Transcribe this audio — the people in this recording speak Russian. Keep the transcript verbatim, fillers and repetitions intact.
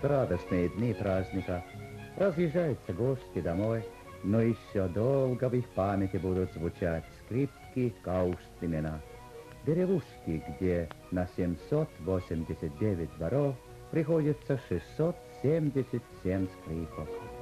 наступают радостные дни праздника. Разъезжаются гости домой, но еще долго в их памяти будут звучать скрипки Каустимена. Деревушки, где на семьсот восемьдесят девять дворов приходится шестьсот семьдесят семь скрипок.